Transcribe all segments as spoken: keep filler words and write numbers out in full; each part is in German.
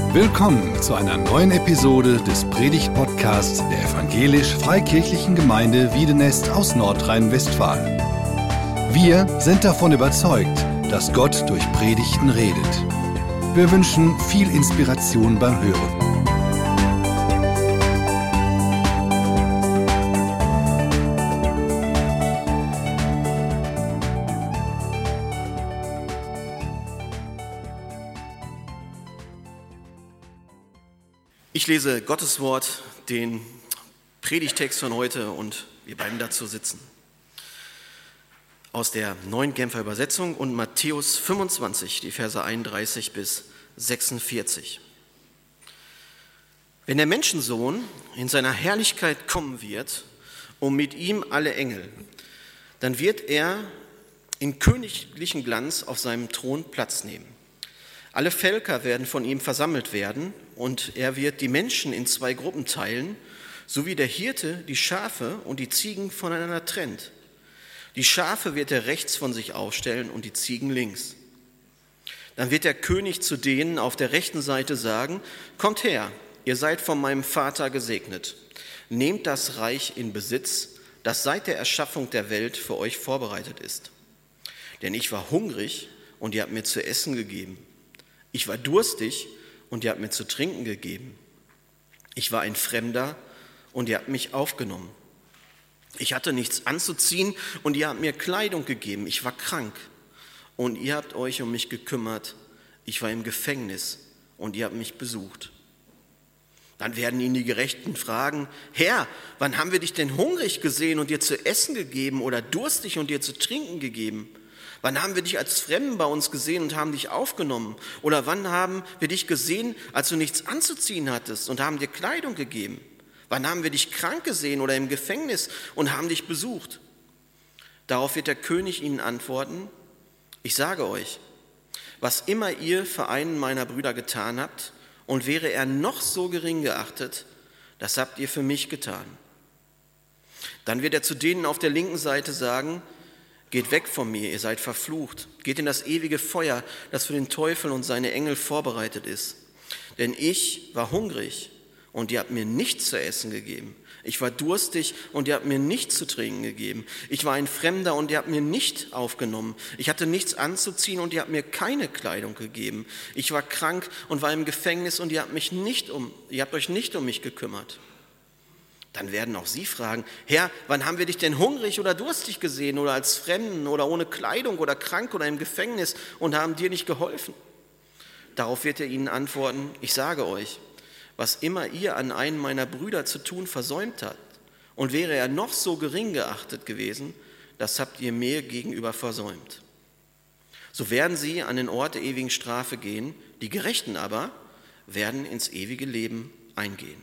Willkommen zu einer neuen Episode des Predigt-Podcasts der Evangelisch-Freikirchlichen Gemeinde Wiedenest aus Nordrhein-Westfalen. Wir sind davon überzeugt, dass Gott durch Predigten redet. Wir wünschen viel Inspiration beim Hören. Ich lese Gottes Wort, den Predigtext von heute, und wir bleiben dazu sitzen. Aus der Neuen Genfer Übersetzung und Matthäus fünfundzwanzig, die Verse einunddreißig bis sechsundvierzig. Wenn der Menschensohn in seiner Herrlichkeit kommen wird und mit ihm alle Engel, dann wird er in königlichem Glanz auf seinem Thron Platz nehmen. Alle Völker werden von ihm versammelt werden und er wird die Menschen in zwei Gruppen teilen, so wie der Hirte die Schafe und die Ziegen voneinander trennt. Die Schafe wird er rechts von sich aufstellen und die Ziegen links. Dann wird der König zu denen auf der rechten Seite sagen: Kommt her, ihr seid von meinem Vater gesegnet. Nehmt das Reich in Besitz, das seit der Erschaffung der Welt für euch vorbereitet ist. Denn ich war hungrig und ihr habt mir zu essen gegeben. Ich war durstig und ihr habt mir zu trinken gegeben. Ich war ein Fremder und ihr habt mich aufgenommen. Ich hatte nichts anzuziehen und ihr habt mir Kleidung gegeben. Ich war krank und ihr habt euch um mich gekümmert. Ich war im Gefängnis und ihr habt mich besucht. Dann werden ihn die Gerechten fragen: Herr, wann haben wir dich denn hungrig gesehen und dir zu essen gegeben oder durstig und dir zu trinken gegeben? Wann haben wir dich als Fremden bei uns gesehen und haben dich aufgenommen? Oder wann haben wir dich gesehen, als du nichts anzuziehen hattest und haben dir Kleidung gegeben? Wann haben wir dich krank gesehen oder im Gefängnis und haben dich besucht? Darauf wird der König ihnen antworten: Ich sage euch, was immer ihr für einen meiner Brüder getan habt, und wäre er noch so gering geachtet, das habt ihr für mich getan. Dann wird er zu denen auf der linken Seite sagen: Geht weg von mir, ihr seid verflucht. Geht in das ewige Feuer, das für den Teufel und seine Engel vorbereitet ist. Denn ich war hungrig und ihr habt mir nichts zu essen gegeben. Ich war durstig und ihr habt mir nichts zu trinken gegeben. Ich war ein Fremder und ihr habt mir nicht aufgenommen. Ich hatte nichts anzuziehen und ihr habt mir keine Kleidung gegeben. Ich war krank und war im Gefängnis und ihr habt mich nicht um, ihr habt euch nicht um mich gekümmert. Dann werden auch sie fragen: Herr, wann haben wir dich denn hungrig oder durstig gesehen oder als Fremden oder ohne Kleidung oder krank oder im Gefängnis und haben dir nicht geholfen? Darauf wird er ihnen antworten: Ich sage euch, was immer ihr an einen meiner Brüder zu tun versäumt habt, und wäre er noch so gering geachtet gewesen, das habt ihr mir gegenüber versäumt. So werden sie an den Ort der ewigen Strafe gehen, die Gerechten aber werden ins ewige Leben eingehen.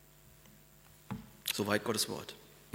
Soweit Gottes Wort.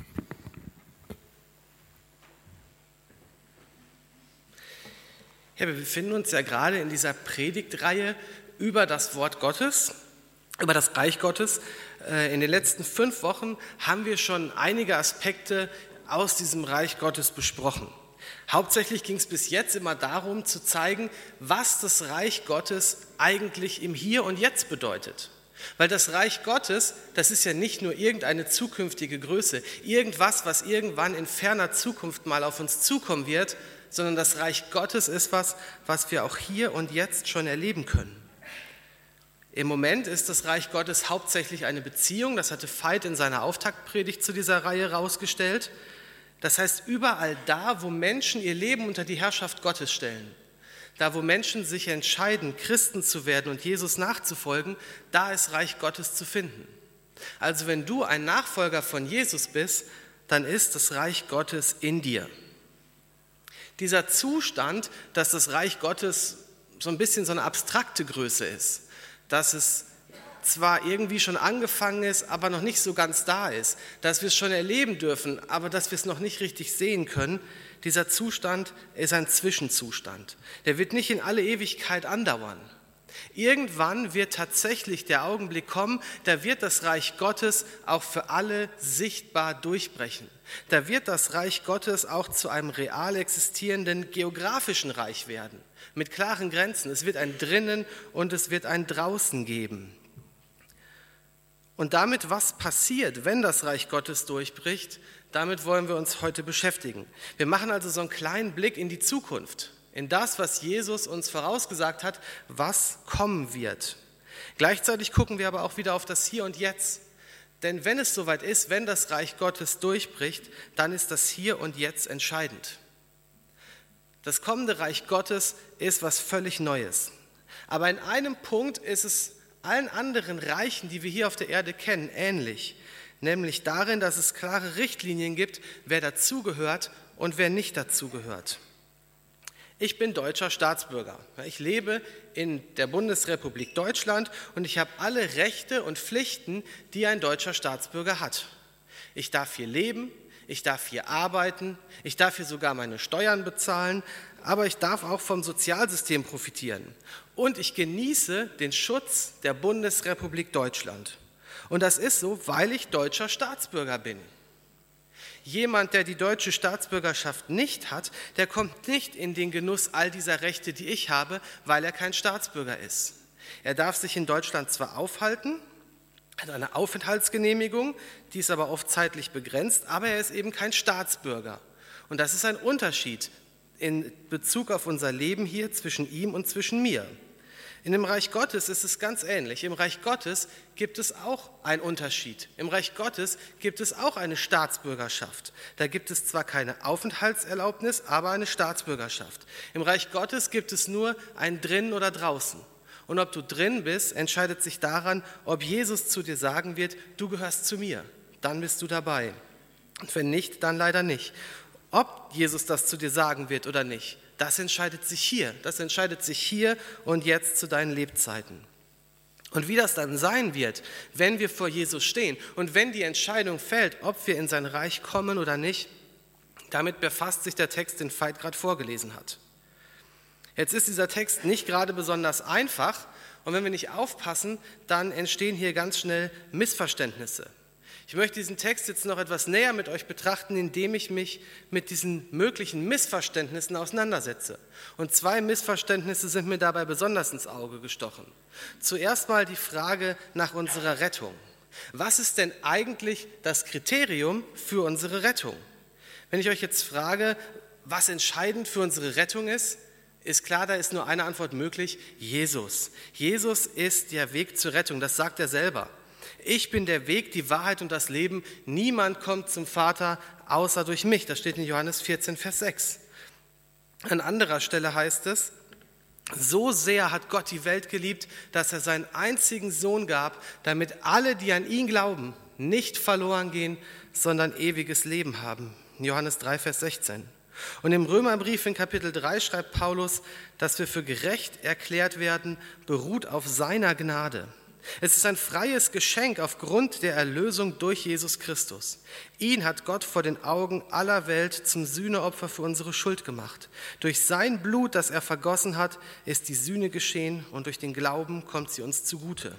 Ja, wir befinden uns ja gerade in dieser Predigtreihe über das Wort Gottes, über das Reich Gottes. In den letzten fünf Wochen haben wir schon einige Aspekte aus diesem Reich Gottes besprochen. Hauptsächlich ging es bis jetzt immer darum, zu zeigen, was das Reich Gottes eigentlich im Hier und Jetzt bedeutet. Weil das Reich Gottes, das ist ja nicht nur irgendeine zukünftige Größe, irgendwas, was irgendwann in ferner Zukunft mal auf uns zukommen wird, sondern das Reich Gottes ist was, was wir auch hier und jetzt schon erleben können. Im Moment ist das Reich Gottes hauptsächlich eine Beziehung, das hatte Veit in seiner Auftaktpredigt zu dieser Reihe rausgestellt. Das heißt, überall da, wo Menschen ihr Leben unter die Herrschaft Gottes stellen, da, wo Menschen sich entscheiden, Christen zu werden und Jesus nachzufolgen, da ist Reich Gottes zu finden. Also wenn du ein Nachfolger von Jesus bist, dann ist das Reich Gottes in dir. Dieser Zustand, dass das Reich Gottes so ein bisschen so eine abstrakte Größe ist, dass es zwar irgendwie schon angefangen ist, aber noch nicht so ganz da ist, dass wir es schon erleben dürfen, aber dass wir es noch nicht richtig sehen können, dieser Zustand ist ein Zwischenzustand. Der wird nicht in alle Ewigkeit andauern. Irgendwann wird tatsächlich der Augenblick kommen, da wird das Reich Gottes auch für alle sichtbar durchbrechen. Da wird das Reich Gottes auch zu einem real existierenden geografischen Reich werden, mit klaren Grenzen. Es wird ein Drinnen und es wird ein Draußen geben. Und damit, was passiert, wenn das Reich Gottes durchbricht, damit wollen wir uns heute beschäftigen. Wir machen also so einen kleinen Blick in die Zukunft, in das, was Jesus uns vorausgesagt hat, was kommen wird. Gleichzeitig gucken wir aber auch wieder auf das Hier und Jetzt. Denn wenn es soweit ist, wenn das Reich Gottes durchbricht, dann ist das Hier und Jetzt entscheidend. Das kommende Reich Gottes ist was völlig Neues. Aber in einem Punkt ist es allen anderen Reichen, die wir hier auf der Erde kennen, ähnlich. Nämlich darin, dass es klare Richtlinien gibt, wer dazugehört und wer nicht dazugehört. Ich bin deutscher Staatsbürger. Ich lebe in der Bundesrepublik Deutschland und ich habe alle Rechte und Pflichten, die ein deutscher Staatsbürger hat. Ich darf hier leben, ich darf hier arbeiten, ich darf hier sogar meine Steuern bezahlen, aber ich darf auch vom Sozialsystem profitieren. Und ich genieße den Schutz der Bundesrepublik Deutschland. Und das ist so, weil ich deutscher Staatsbürger bin. Jemand, der die deutsche Staatsbürgerschaft nicht hat, der kommt nicht in den Genuss all dieser Rechte, die ich habe, weil er kein Staatsbürger ist. Er darf sich in Deutschland zwar aufhalten, hat eine Aufenthaltsgenehmigung, die ist aber oft zeitlich begrenzt, aber er ist eben kein Staatsbürger. Und das ist ein Unterschied in Bezug auf unser Leben hier zwischen ihm und zwischen mir. In dem Reich Gottes ist es ganz ähnlich. Im Reich Gottes gibt es auch einen Unterschied. Im Reich Gottes gibt es auch eine Staatsbürgerschaft. Da gibt es zwar keine Aufenthaltserlaubnis, aber eine Staatsbürgerschaft. Im Reich Gottes gibt es nur ein Drinnen oder Draußen. Und ob du drin bist, entscheidet sich daran, ob Jesus zu dir sagen wird, du gehörst zu mir. Dann bist du dabei. Und wenn nicht, dann leider nicht. Ob Jesus das zu dir sagen wird oder nicht, das entscheidet sich hier. Das entscheidet sich hier und jetzt zu deinen Lebzeiten. Und wie das dann sein wird, wenn wir vor Jesus stehen und wenn die Entscheidung fällt, ob wir in sein Reich kommen oder nicht, damit befasst sich der Text, den Veit gerade vorgelesen hat. Jetzt ist dieser Text nicht gerade besonders einfach und wenn wir nicht aufpassen, dann entstehen hier ganz schnell Missverständnisse. Ich möchte diesen Text jetzt noch etwas näher mit euch betrachten, indem ich mich mit diesen möglichen Missverständnissen auseinandersetze. Und zwei Missverständnisse sind mir dabei besonders ins Auge gestochen. Zuerst mal die Frage nach unserer Rettung. Was ist denn eigentlich das Kriterium für unsere Rettung? Wenn ich euch jetzt frage, was entscheidend für unsere Rettung ist, ist klar, da ist nur eine Antwort möglich: Jesus. Jesus ist der Weg zur Rettung, das sagt er selber. Ich bin der Weg, die Wahrheit und das Leben. Niemand kommt zum Vater außer durch mich. Das steht in Johannes vierzehn, Vers sechs. An anderer Stelle heißt es, so sehr hat Gott die Welt geliebt, dass er seinen einzigen Sohn gab, damit alle, die an ihn glauben, nicht verloren gehen, sondern ewiges Leben haben. In Johannes drei, Vers sechzehn. Und im Römerbrief in Kapitel drei schreibt Paulus, dass wir für gerecht erklärt werden, beruht auf seiner Gnade. Es ist ein freies Geschenk aufgrund der Erlösung durch Jesus Christus. Ihn hat Gott vor den Augen aller Welt zum Sühneopfer für unsere Schuld gemacht. Durch sein Blut, das er vergossen hat, ist die Sühne geschehen und durch den Glauben kommt sie uns zugute.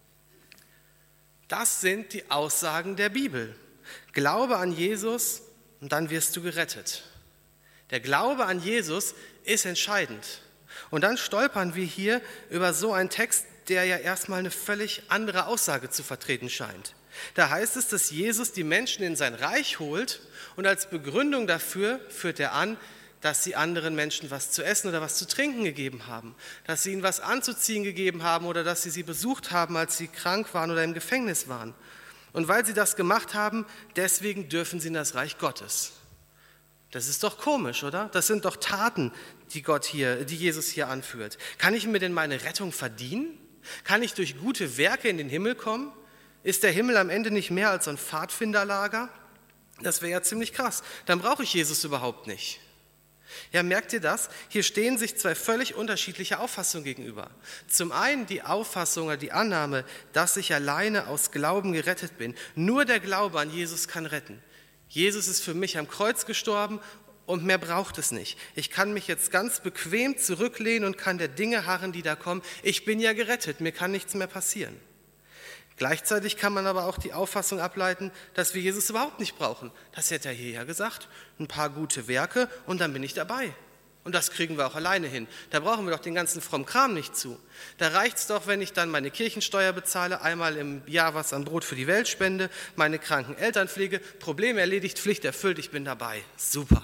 Das sind die Aussagen der Bibel. Glaube an Jesus und dann wirst du gerettet. Der Glaube an Jesus ist entscheidend. Und dann stolpern wir hier über so einen Text, der ja erstmal eine völlig andere Aussage zu vertreten scheint. Da heißt es, dass Jesus die Menschen in sein Reich holt und als Begründung dafür führt er an, dass sie anderen Menschen was zu essen oder was zu trinken gegeben haben, dass sie ihnen was anzuziehen gegeben haben oder dass sie sie besucht haben, als sie krank waren oder im Gefängnis waren. Und weil sie das gemacht haben, deswegen dürfen sie in das Reich Gottes. Das ist doch komisch, oder? Das sind doch Taten, die Gott hier, die Jesus hier anführt. Kann ich mir denn meine Rettung verdienen? Kann ich durch gute Werke in den Himmel kommen? Ist der Himmel am Ende nicht mehr als so ein Pfadfinderlager? Das wäre ja ziemlich krass. Dann brauche ich Jesus überhaupt nicht. Ja, merkt ihr das? Hier stehen sich zwei völlig unterschiedliche Auffassungen gegenüber. Zum einen die Auffassung oder die Annahme, dass ich alleine aus Glauben gerettet bin. Nur der Glaube an Jesus kann retten. Jesus ist für mich am Kreuz gestorben und mehr braucht es nicht. Ich kann mich jetzt ganz bequem zurücklehnen und kann der Dinge harren, die da kommen. Ich bin ja gerettet, mir kann nichts mehr passieren. Gleichzeitig kann man aber auch die Auffassung ableiten, dass wir Jesus überhaupt nicht brauchen. Das hätte er hier ja gesagt. Ein paar gute Werke und dann bin ich dabei. Und das kriegen wir auch alleine hin. Da brauchen wir doch den ganzen frommen Kram nicht zu. Da reicht es doch, wenn ich dann meine Kirchensteuer bezahle, einmal im Jahr was an Brot für die Welt spende, meine kranken Eltern pflege, Problem erledigt, Pflicht erfüllt, ich bin dabei. Super.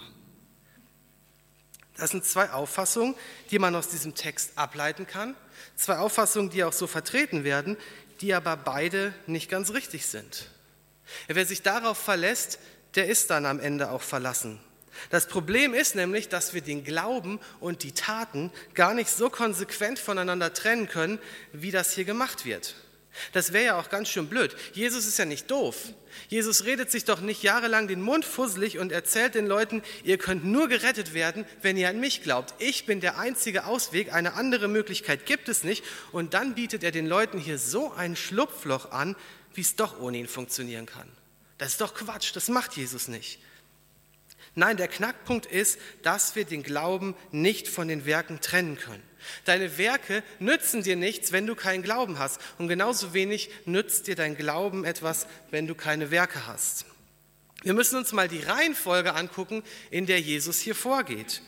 Das sind zwei Auffassungen, die man aus diesem Text ableiten kann. Zwei Auffassungen, die auch so vertreten werden, die aber beide nicht ganz richtig sind. Wer sich darauf verlässt, der ist dann am Ende auch verlassen. Das Problem ist nämlich, dass wir den Glauben und die Taten gar nicht so konsequent voneinander trennen können, wie das hier gemacht wird. Das wäre ja auch ganz schön blöd. Jesus ist ja nicht doof. Jesus redet sich doch nicht jahrelang den Mund fusselig und erzählt den Leuten, ihr könnt nur gerettet werden, wenn ihr an mich glaubt. Ich bin der einzige Ausweg, eine andere Möglichkeit gibt es nicht. Und dann bietet er den Leuten hier so ein Schlupfloch an, wie es doch ohne ihn funktionieren kann. Das ist doch Quatsch, das macht Jesus nicht. Nein, der Knackpunkt ist, dass wir den Glauben nicht von den Werken trennen können. Deine Werke nützen dir nichts, wenn du keinen Glauben hast. Und genauso wenig nützt dir dein Glauben etwas, wenn du keine Werke hast. Wir müssen uns mal die Reihenfolge angucken, in der Jesus hier vorgeht.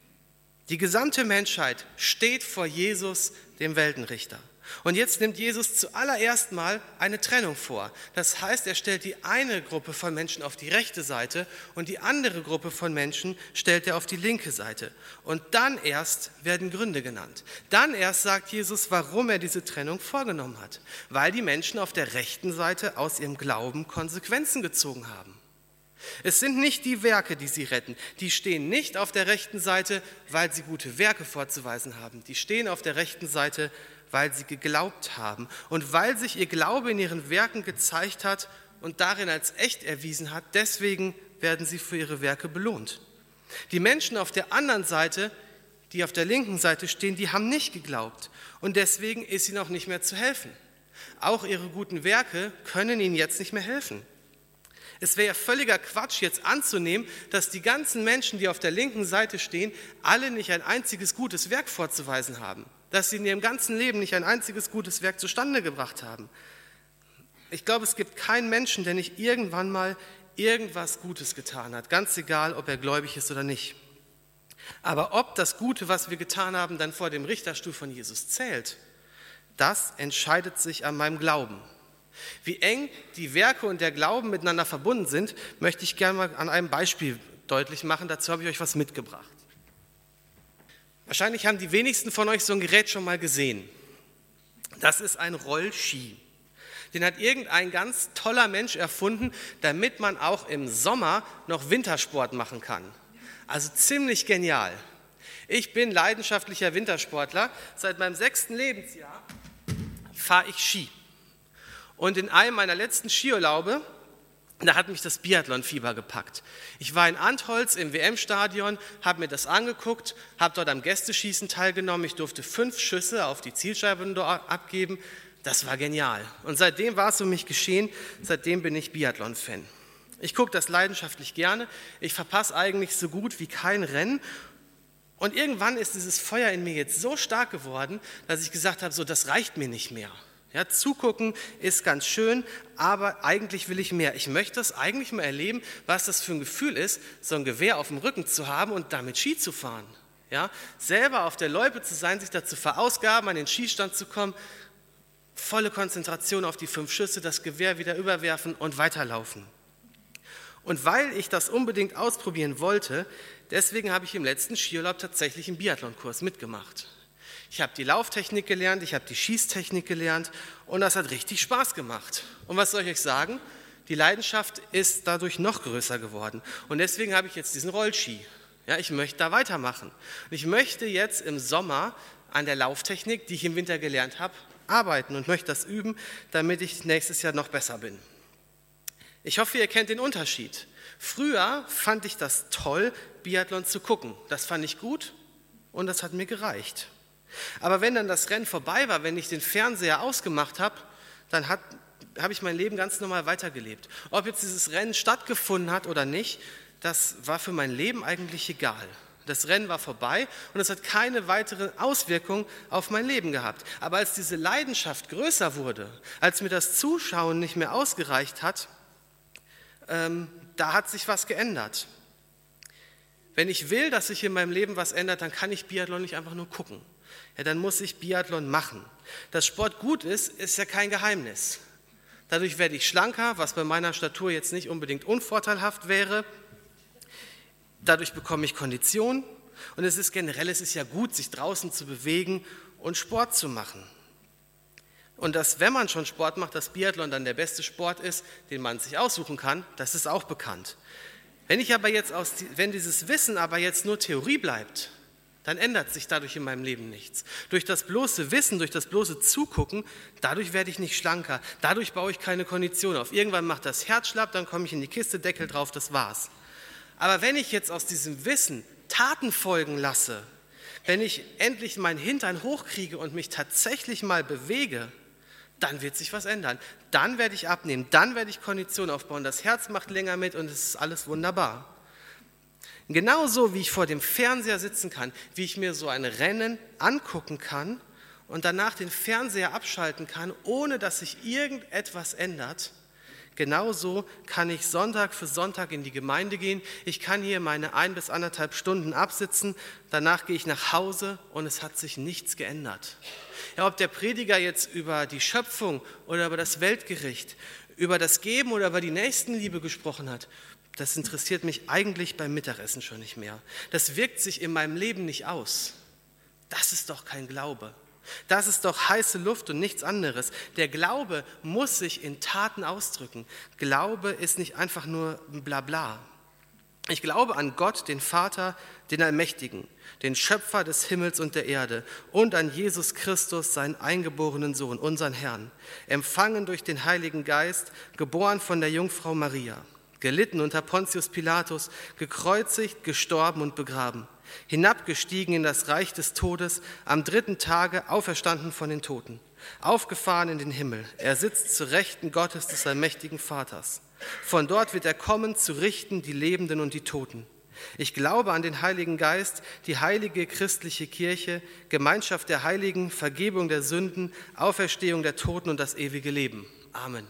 Die gesamte Menschheit steht vor Jesus, dem Weltenrichter. Und jetzt nimmt Jesus zuallererst mal eine Trennung vor. Das heißt, er stellt die eine Gruppe von Menschen auf die rechte Seite und die andere Gruppe von Menschen stellt er auf die linke Seite. Und dann erst werden Gründe genannt. Dann erst sagt Jesus, warum er diese Trennung vorgenommen hat. Weil die Menschen auf der rechten Seite aus ihrem Glauben Konsequenzen gezogen haben. Es sind nicht die Werke, die sie retten. Die stehen nicht auf der rechten Seite, weil sie gute Werke vorzuweisen haben. Die stehen auf der rechten Seite, weil sie geglaubt haben und weil sich ihr Glaube in ihren Werken gezeigt hat und darin als echt erwiesen hat, deswegen werden sie für ihre Werke belohnt. Die Menschen auf der anderen Seite, die auf der linken Seite stehen, die haben nicht geglaubt und deswegen ist ihnen auch nicht mehr zu helfen. Auch ihre guten Werke können ihnen jetzt nicht mehr helfen. Es wäre ja völliger Quatsch, jetzt anzunehmen, dass die ganzen Menschen, die auf der linken Seite stehen, alle nicht ein einziges gutes Werk vorzuweisen haben. Dass sie in ihrem ganzen Leben nicht ein einziges gutes Werk zustande gebracht haben. Ich glaube, es gibt keinen Menschen, der nicht irgendwann mal irgendwas Gutes getan hat, ganz egal, ob er gläubig ist oder nicht. Aber ob das Gute, was wir getan haben, dann vor dem Richterstuhl von Jesus zählt, das entscheidet sich an meinem Glauben. Wie eng die Werke und der Glauben miteinander verbunden sind, möchte ich gerne mal an einem Beispiel deutlich machen. Dazu habe ich euch was mitgebracht. Wahrscheinlich haben die wenigsten von euch so ein Gerät schon mal gesehen. Das ist ein Rollski. Den hat irgendein ganz toller Mensch erfunden, damit man auch im Sommer noch Wintersport machen kann. Also ziemlich genial. Ich bin leidenschaftlicher Wintersportler. Seit meinem sechsten Lebensjahr fahre ich Ski. Und in einem meiner letzten Skiurlaube, da hat mich das Biathlon-Fieber gepackt. Ich war in Antholz im W M-Stadion, habe mir das angeguckt, habe dort am Gästeschießen teilgenommen. Ich durfte fünf Schüsse auf die Zielscheibe abgeben. Das war genial. Und seitdem war es um mich geschehen. Seitdem bin ich Biathlon-Fan. Ich gucke das leidenschaftlich gerne. Ich verpasse eigentlich so gut wie kein Rennen. Und irgendwann ist dieses Feuer in mir jetzt so stark geworden, dass ich gesagt habe, so, das reicht mir nicht mehr. Ja, zugucken ist ganz schön, aber eigentlich will ich mehr. Ich möchte das eigentlich mal erleben, was das für ein Gefühl ist, so ein Gewehr auf dem Rücken zu haben und damit Ski zu fahren. Ja, selber auf der Loipe zu sein, sich dazu verausgaben, an den Skistand zu kommen, volle Konzentration auf die fünf Schüsse, das Gewehr wieder überwerfen und weiterlaufen. Und weil ich das unbedingt ausprobieren wollte, deswegen habe ich im letzten Skiurlaub tatsächlich einen Biathlonkurs mitgemacht. Ich habe die Lauftechnik gelernt, ich habe die Schießtechnik gelernt und das hat richtig Spaß gemacht. Und was soll ich euch sagen? Die Leidenschaft ist dadurch noch größer geworden. Und deswegen habe ich jetzt diesen Rollski. Ja, ich möchte da weitermachen. Und ich möchte jetzt im Sommer an der Lauftechnik, die ich im Winter gelernt habe, arbeiten und möchte das üben, damit ich nächstes Jahr noch besser bin. Ich hoffe, ihr kennt den Unterschied. Früher fand ich das toll, Biathlon zu gucken. Das fand ich gut und das hat mir gereicht. Aber wenn dann das Rennen vorbei war, wenn ich den Fernseher ausgemacht habe, dann habe ich mein Leben ganz normal weitergelebt. Ob jetzt dieses Rennen stattgefunden hat oder nicht, das war für mein Leben eigentlich egal. Das Rennen war vorbei und es hat keine weitere Auswirkung auf mein Leben gehabt. Aber als diese Leidenschaft größer wurde, als mir das Zuschauen nicht mehr ausgereicht hat, ähm, da hat sich was geändert. Wenn ich will, dass sich in meinem Leben was ändert, dann kann ich Biathlon nicht einfach nur gucken. Ja, dann muss ich Biathlon machen. Dass Sport gut ist, ist ja kein Geheimnis. Dadurch werde ich schlanker, was bei meiner Statur jetzt nicht unbedingt unvorteilhaft wäre. Dadurch bekomme ich Kondition und es ist generell, es ist ja gut, sich draußen zu bewegen und Sport zu machen. Und dass, wenn man schon Sport macht, dass Biathlon dann der beste Sport ist, den man sich aussuchen kann, das ist auch bekannt. Wenn ich aber jetzt aus, wenn dieses Wissen aber jetzt nur Theorie bleibt, dann ändert sich dadurch in meinem Leben nichts. Durch das bloße Wissen, durch das bloße Zugucken, dadurch werde ich nicht schlanker, dadurch baue ich keine Kondition auf. Irgendwann macht das Herz schlapp, dann komme ich in die Kiste, Deckel drauf, das war's. Aber wenn ich jetzt aus diesem Wissen Taten folgen lasse, wenn ich endlich meinen Hintern hochkriege und mich tatsächlich mal bewege, dann wird sich was ändern. Dann werde ich abnehmen, dann werde ich Kondition aufbauen, das Herz macht länger mit und es ist alles wunderbar. Genauso wie ich vor dem Fernseher sitzen kann, wie ich mir so ein Rennen angucken kann und danach den Fernseher abschalten kann, ohne dass sich irgendetwas ändert, genauso kann ich Sonntag für Sonntag in die Gemeinde gehen. Ich kann hier meine ein bis anderthalb Stunden absitzen, danach gehe ich nach Hause und es hat sich nichts geändert. Ja, ob der Prediger jetzt über die Schöpfung oder über das Weltgericht, über das Geben oder über die Nächstenliebe gesprochen hat, das interessiert mich eigentlich beim Mittagessen schon nicht mehr. Das wirkt sich in meinem Leben nicht aus. Das ist doch kein Glaube. Das ist doch heiße Luft und nichts anderes. Der Glaube muss sich in Taten ausdrücken. Glaube ist nicht einfach nur Blabla. Ich glaube an Gott, den Vater, den Allmächtigen, den Schöpfer des Himmels und der Erde und an Jesus Christus, seinen eingeborenen Sohn, unseren Herrn, empfangen durch den Heiligen Geist, geboren von der Jungfrau Maria, gelitten unter Pontius Pilatus, gekreuzigt, gestorben und begraben, hinabgestiegen in das Reich des Todes, am dritten Tage auferstanden von den Toten, aufgefahren in den Himmel. Er sitzt zu Rechten Gottes des allmächtigen Vaters. Von dort wird er kommen, zu richten die Lebenden und die Toten. Ich glaube an den Heiligen Geist, die heilige christliche Kirche, Gemeinschaft der Heiligen, Vergebung der Sünden, Auferstehung der Toten und das ewige Leben. Amen.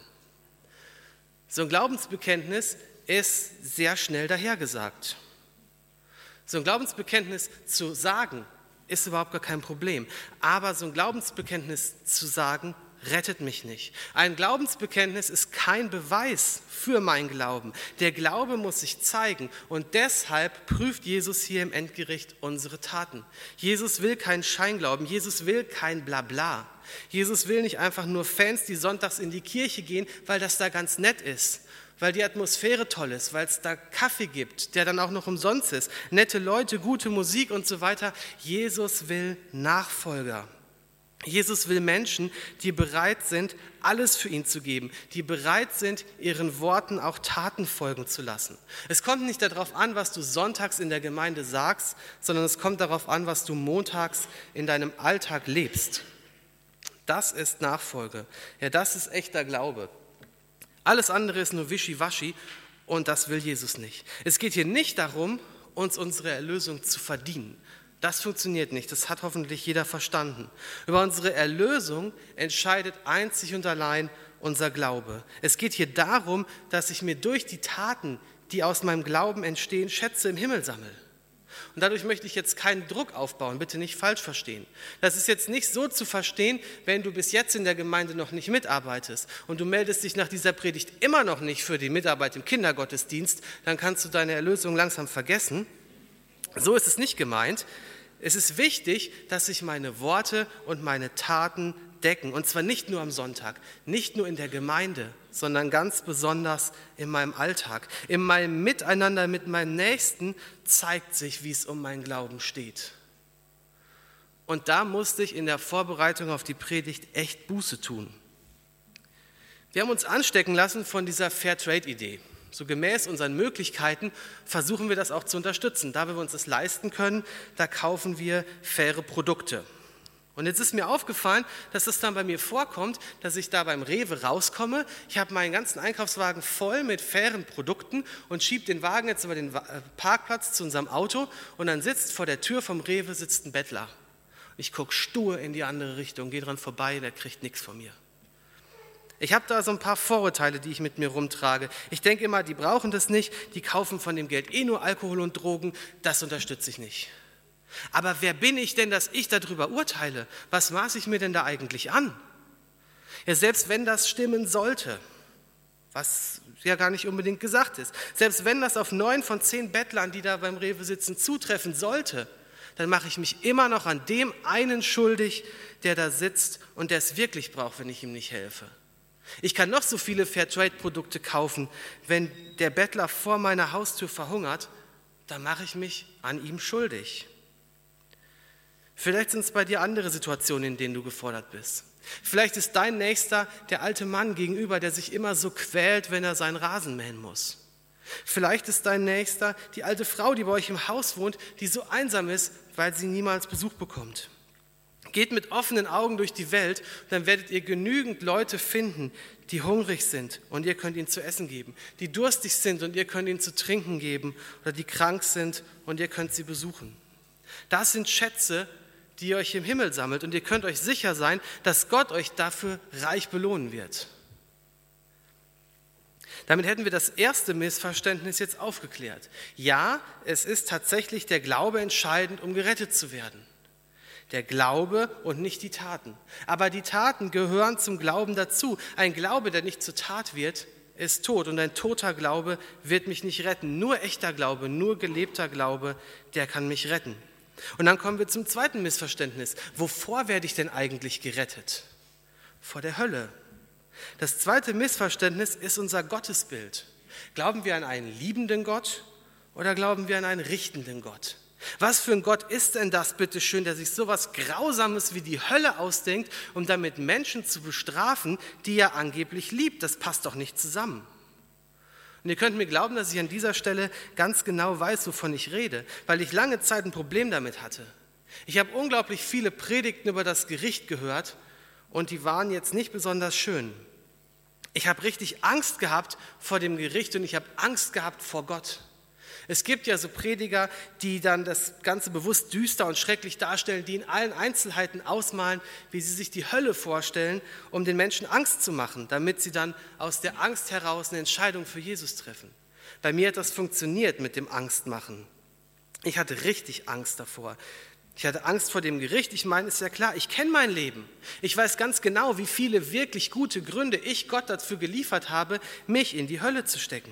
So ein Glaubensbekenntnis ist sehr schnell dahergesagt. So ein Glaubensbekenntnis zu sagen, ist überhaupt gar kein Problem. Aber so ein Glaubensbekenntnis zu sagen, rettet mich nicht. Ein Glaubensbekenntnis ist kein Beweis für mein Glauben. Der Glaube muss sich zeigen und deshalb prüft Jesus hier im Endgericht unsere Taten. Jesus will keinen Scheinglauben, Jesus will kein Blabla. Jesus will nicht einfach nur Fans, die sonntags in die Kirche gehen, weil das da ganz nett ist, weil die Atmosphäre toll ist, weil es da Kaffee gibt, der dann auch noch umsonst ist, nette Leute, gute Musik und so weiter. Jesus will Nachfolger. Jesus will Menschen, die bereit sind, alles für ihn zu geben, die bereit sind, ihren Worten auch Taten folgen zu lassen. Es kommt nicht darauf an, was du sonntags in der Gemeinde sagst, sondern es kommt darauf an, was du montags in deinem Alltag lebst. Das ist Nachfolge. Ja, das ist echter Glaube. Alles andere ist nur Wischiwaschi und das will Jesus nicht. Es geht hier nicht darum, uns unsere Erlösung zu verdienen. Das funktioniert nicht, das hat hoffentlich jeder verstanden. Über unsere Erlösung entscheidet einzig und allein unser Glaube. Es geht hier darum, dass ich mir durch die Taten, die aus meinem Glauben entstehen, Schätze im Himmel sammle. Und dadurch möchte ich jetzt keinen Druck aufbauen, bitte nicht falsch verstehen. Das ist jetzt nicht so zu verstehen, wenn du bis jetzt in der Gemeinde noch nicht mitarbeitest und du meldest dich nach dieser Predigt immer noch nicht für die Mitarbeit im Kindergottesdienst, dann kannst du deine Erlösung langsam vergessen. So ist es nicht gemeint. Es ist wichtig, dass sich meine Worte und meine Taten decken. Und zwar nicht nur am Sonntag, nicht nur in der Gemeinde, sondern ganz besonders in meinem Alltag. In meinem Miteinander mit meinem Nächsten zeigt sich, wie es um meinen Glauben steht. Und da musste ich in der Vorbereitung auf die Predigt echt Buße tun. Wir haben uns anstecken lassen von dieser Fairtrade-Idee. So gemäß unseren Möglichkeiten versuchen wir das auch zu unterstützen. Da wir uns das leisten können, da kaufen wir faire Produkte. Und jetzt ist mir aufgefallen, dass es dann bei mir vorkommt, dass ich da beim Rewe rauskomme. Ich habe meinen ganzen Einkaufswagen voll mit fairen Produkten und schiebe den Wagen jetzt über den Parkplatz zu unserem Auto. Und dann sitzt vor der Tür vom Rewe sitzt ein Bettler. Ich gucke stur in die andere Richtung, gehe dran vorbei, der kriegt nichts von mir. Ich habe da so ein paar Vorurteile, die ich mit mir rumtrage. Ich denke immer, die brauchen das nicht, die kaufen von dem Geld eh nur Alkohol und Drogen, das unterstütze ich nicht. Aber wer bin ich denn, dass ich darüber urteile? Was maße ich mir denn da eigentlich an? Ja, selbst wenn das stimmen sollte, was ja gar nicht unbedingt gesagt ist, selbst wenn das auf neun von zehn Bettlern, die da beim Rewe sitzen, zutreffen sollte, dann mache ich mich immer noch an dem einen schuldig, der da sitzt und der es wirklich braucht, wenn ich ihm nicht helfe. Ich kann noch so viele Fairtrade-Produkte kaufen, wenn der Bettler vor meiner Haustür verhungert, dann mache ich mich an ihm schuldig. Vielleicht sind es bei dir andere Situationen, in denen du gefordert bist. Vielleicht ist dein Nächster der alte Mann gegenüber, der sich immer so quält, wenn er seinen Rasen mähen muss. Vielleicht ist dein Nächster die alte Frau, die bei euch im Haus wohnt, die so einsam ist, weil sie niemals Besuch bekommt. Geht mit offenen Augen durch die Welt, dann werdet ihr genügend Leute finden, die hungrig sind und ihr könnt ihnen zu essen geben, die durstig sind und ihr könnt ihnen zu trinken geben oder die krank sind und ihr könnt sie besuchen. Das sind Schätze, die ihr euch im Himmel sammelt und ihr könnt euch sicher sein, dass Gott euch dafür reich belohnen wird. Damit hätten wir das erste Missverständnis jetzt aufgeklärt. Ja, es ist tatsächlich der Glaube entscheidend, um gerettet zu werden. Der Glaube und nicht die Taten. Aber die Taten gehören zum Glauben dazu. Ein Glaube, der nicht zur Tat wird, ist tot. Und ein toter Glaube wird mich nicht retten. Nur echter Glaube, nur gelebter Glaube, der kann mich retten. Und dann kommen wir zum zweiten Missverständnis. Wovor werde ich denn eigentlich gerettet? Vor der Hölle. Das zweite Missverständnis ist unser Gottesbild. Glauben wir an einen liebenden Gott oder glauben wir an einen richtenden Gott? Was für ein Gott ist denn das, bitteschön, der sich sowas Grausames wie die Hölle ausdenkt, um damit Menschen zu bestrafen, die er angeblich liebt? Das passt doch nicht zusammen. Und ihr könnt mir glauben, dass ich an dieser Stelle ganz genau weiß, wovon ich rede, weil ich lange Zeit ein Problem damit hatte. Ich habe unglaublich viele Predigten über das Gericht gehört und die waren jetzt nicht besonders schön. Ich habe richtig Angst gehabt vor dem Gericht und ich habe Angst gehabt vor Gott. Es gibt ja so Prediger, die dann das Ganze bewusst düster und schrecklich darstellen, die in allen Einzelheiten ausmalen, wie sie sich die Hölle vorstellen, um den Menschen Angst zu machen, damit sie dann aus der Angst heraus eine Entscheidung für Jesus treffen. Bei mir hat das funktioniert mit dem Angstmachen. Ich hatte richtig Angst davor. Ich hatte Angst vor dem Gericht. Ich meine, ist ja klar, ich kenne mein Leben. Ich weiß ganz genau, wie viele wirklich gute Gründe ich Gott dafür geliefert habe, mich in die Hölle zu stecken.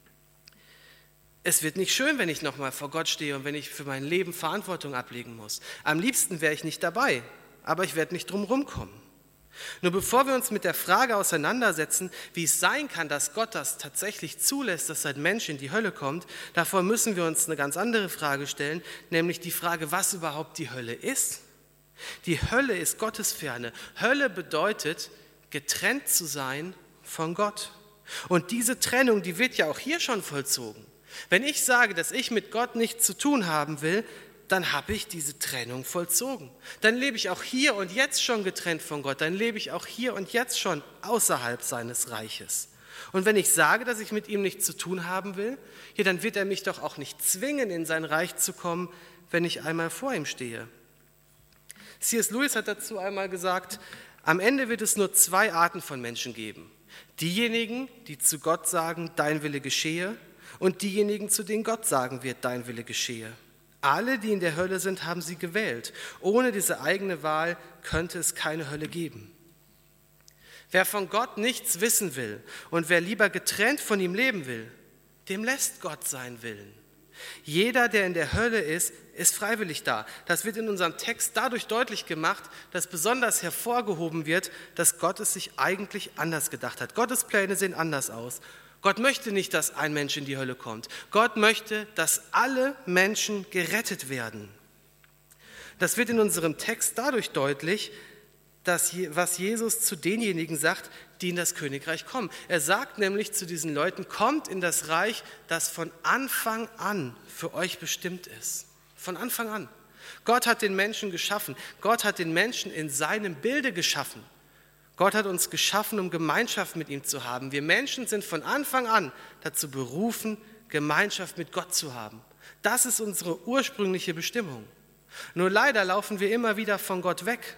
Es wird nicht schön, wenn ich nochmal vor Gott stehe und wenn ich für mein Leben Verantwortung ablegen muss. Am liebsten wäre ich nicht dabei, aber ich werde nicht drum rumkommen. Nur bevor wir uns mit der Frage auseinandersetzen, wie es sein kann, dass Gott das tatsächlich zulässt, dass ein Mensch in die Hölle kommt, davor müssen wir uns eine ganz andere Frage stellen, nämlich die Frage, was überhaupt die Hölle ist. Die Hölle ist Gottesferne. Hölle bedeutet, getrennt zu sein von Gott. Und diese Trennung, die wird ja auch hier schon vollzogen. Wenn ich sage, dass ich mit Gott nichts zu tun haben will, dann habe ich diese Trennung vollzogen. Dann lebe ich auch hier und jetzt schon getrennt von Gott. Dann lebe ich auch hier und jetzt schon außerhalb seines Reiches. Und wenn ich sage, dass ich mit ihm nichts zu tun haben will, ja, dann wird er mich doch auch nicht zwingen, in sein Reich zu kommen, wenn ich einmal vor ihm stehe. C S Lewis hat dazu einmal gesagt, am Ende wird es nur zwei Arten von Menschen geben. Diejenigen, die zu Gott sagen, dein Wille geschehe, und diejenigen, zu denen Gott sagen wird, dein Wille geschehe. Alle, die in der Hölle sind, haben sie gewählt. Ohne diese eigene Wahl könnte es keine Hölle geben. Wer von Gott nichts wissen will und wer lieber getrennt von ihm leben will, dem lässt Gott seinen Willen. Jeder, der in der Hölle ist, ist freiwillig da. Das wird in unserem Text dadurch deutlich gemacht, dass besonders hervorgehoben wird, dass Gott es sich eigentlich anders gedacht hat. Gottes Pläne sehen anders aus. Gott möchte nicht, dass ein Mensch in die Hölle kommt. Gott möchte, dass alle Menschen gerettet werden. Das wird in unserem Text dadurch deutlich, dass, was Jesus zu denjenigen sagt, die in das Königreich kommen. Er sagt nämlich zu diesen Leuten, kommt in das Reich, das von Anfang an für euch bestimmt ist. Von Anfang an. Gott hat den Menschen geschaffen. Gott hat den Menschen in seinem Bilde geschaffen. Gott hat uns geschaffen, um Gemeinschaft mit ihm zu haben. Wir Menschen sind von Anfang an dazu berufen, Gemeinschaft mit Gott zu haben. Das ist unsere ursprüngliche Bestimmung. Nur leider laufen wir immer wieder von Gott weg.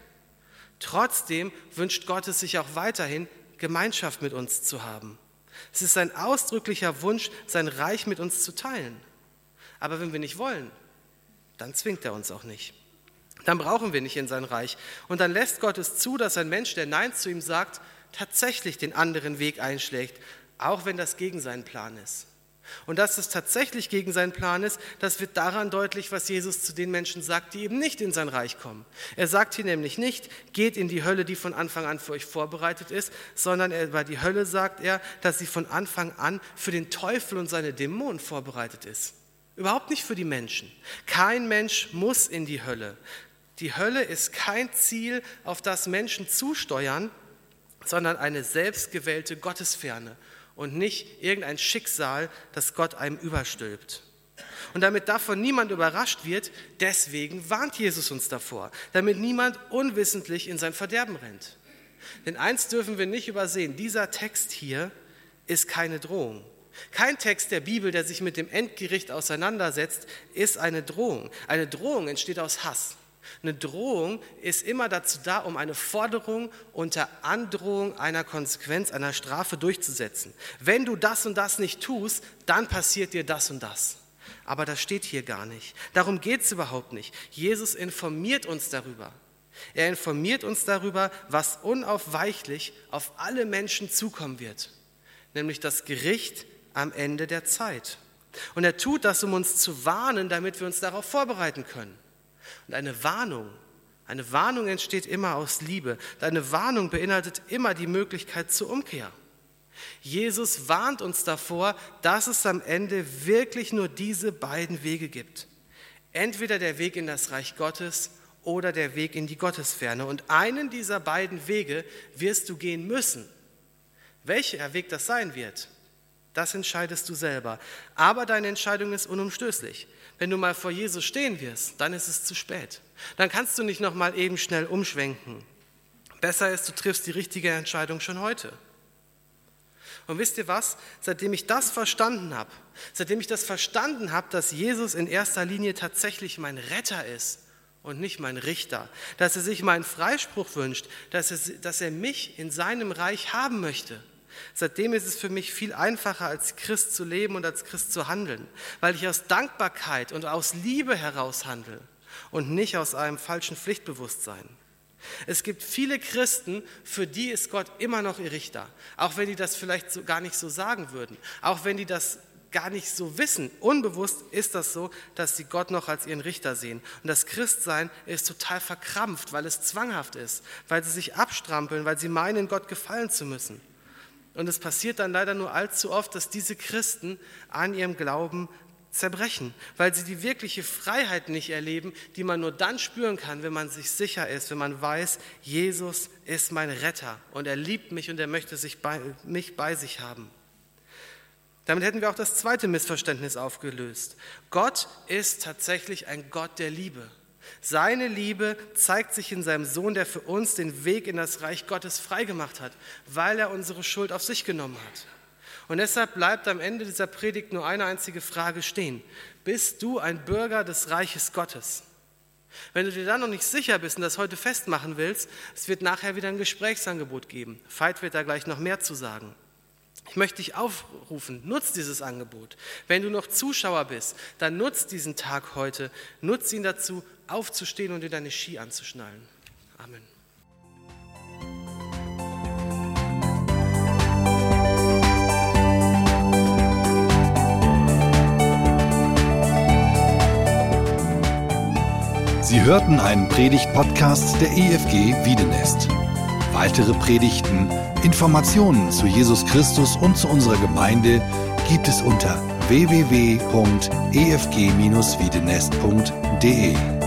Trotzdem wünscht Gott es sich auch weiterhin, Gemeinschaft mit uns zu haben. Es ist sein ausdrücklicher Wunsch, sein Reich mit uns zu teilen. Aber wenn wir nicht wollen, dann zwingt er uns auch nicht. Dann brauchen wir nicht in sein Reich. Und dann lässt Gott es zu, dass ein Mensch, der Nein zu ihm sagt, tatsächlich den anderen Weg einschlägt, auch wenn das gegen seinen Plan ist. Und dass es tatsächlich gegen seinen Plan ist, das wird daran deutlich, was Jesus zu den Menschen sagt, die eben nicht in sein Reich kommen. Er sagt hier nämlich nicht, geht in die Hölle, die von Anfang an für euch vorbereitet ist, sondern über die Hölle sagt er, dass sie von Anfang an für den Teufel und seine Dämonen vorbereitet ist. Überhaupt nicht für die Menschen. Kein Mensch muss in die Hölle. Die Hölle ist kein Ziel, auf das Menschen zusteuern, sondern eine selbstgewählte Gottesferne und nicht irgendein Schicksal, das Gott einem überstülpt. Und damit davon niemand überrascht wird, deswegen warnt Jesus uns davor, damit niemand unwissentlich in sein Verderben rennt. Denn eins dürfen wir nicht übersehen, dieser Text hier ist keine Drohung. Kein Text der Bibel, der sich mit dem Endgericht auseinandersetzt, ist eine Drohung. Eine Drohung entsteht aus Hass. Eine Drohung ist immer dazu da, um eine Forderung unter Androhung einer Konsequenz, einer Strafe durchzusetzen. Wenn du das und das nicht tust, dann passiert dir das und das. Aber das steht hier gar nicht. Darum geht es überhaupt nicht. Jesus informiert uns darüber. Er informiert uns darüber, was unaufweichlich auf alle Menschen zukommen wird, nämlich das Gericht am Ende der Zeit. Und er tut das, um uns zu warnen, damit wir uns darauf vorbereiten können. Und eine Warnung, eine Warnung entsteht immer aus Liebe. Eine Warnung beinhaltet immer die Möglichkeit zur Umkehr. Jesus warnt uns davor, dass es am Ende wirklich nur diese beiden Wege gibt. Entweder der Weg in das Reich Gottes oder der Weg in die Gottesferne. Und einen dieser beiden Wege wirst du gehen müssen. Welcher Weg das sein wird, das entscheidest du selber. Aber deine Entscheidung ist unumstößlich. Wenn du mal vor Jesus stehen wirst, dann ist es zu spät. Dann kannst du nicht noch mal eben schnell umschwenken. Besser ist, du triffst die richtige Entscheidung schon heute. Und wisst ihr was? Seitdem ich das verstanden habe, seitdem ich das verstanden habe, dass Jesus in erster Linie tatsächlich mein Retter ist und nicht mein Richter, dass er sich meinen Freispruch wünscht, dass er, dass er mich in seinem Reich haben möchte, seitdem ist es für mich viel einfacher, als Christ zu leben und als Christ zu handeln, weil ich aus Dankbarkeit und aus Liebe heraus handle und nicht aus einem falschen Pflichtbewusstsein. Es gibt viele Christen, für die ist Gott immer noch ihr Richter, auch wenn die das vielleicht so gar nicht so sagen würden, auch wenn die das gar nicht so wissen. Unbewusst ist das so, dass sie Gott noch als ihren Richter sehen. Und das Christsein ist total verkrampft, weil es zwanghaft ist, weil sie sich abstrampeln, weil sie meinen, Gott gefallen zu müssen. Und es passiert dann leider nur allzu oft, dass diese Christen an ihrem Glauben zerbrechen, weil sie die wirkliche Freiheit nicht erleben, die man nur dann spüren kann, wenn man sich sicher ist, wenn man weiß, Jesus ist mein Retter und er liebt mich und er möchte sich bei, mich bei sich haben. Damit hätten wir auch das zweite Missverständnis aufgelöst. Gott ist tatsächlich ein Gott der Liebe. Seine Liebe zeigt sich in seinem Sohn, der für uns den Weg in das Reich Gottes freigemacht hat, weil er unsere Schuld auf sich genommen hat. Und deshalb bleibt am Ende dieser Predigt nur eine einzige Frage stehen. Bist du ein Bürger des Reiches Gottes? Wenn du dir da noch nicht sicher bist und das heute festmachen willst, es wird nachher wieder ein Gesprächsangebot geben. Veit wird da gleich noch mehr zu sagen. Ich möchte dich aufrufen, nutz dieses Angebot. Wenn du noch Zuschauer bist, dann nutz diesen Tag heute, nutz ihn dazu, aufzustehen und dir deine Ski anzuschnallen. Amen. Sie hörten einen Predigt-Podcast der E F G Wiedenest. Weitere Predigten, Informationen zu Jesus Christus und zu unserer Gemeinde gibt es unter w w w punkt e f g dash wiedenest punkt d e.